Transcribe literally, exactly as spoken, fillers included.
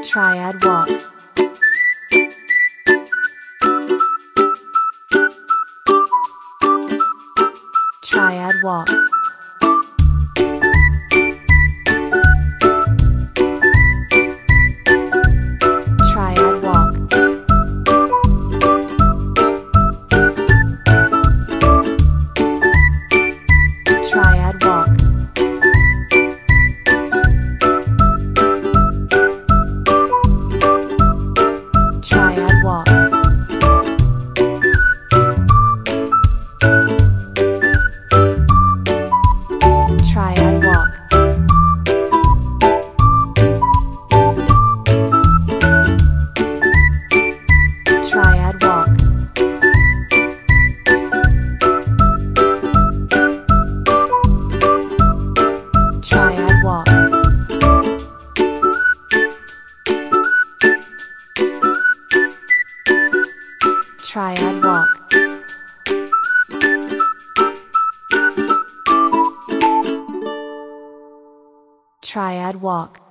Triad walk. Triad walk. Triad walk. Triad walk. Triad walk. Triad walk. Triad walk. Triad walk. Triad walk. Triad walk.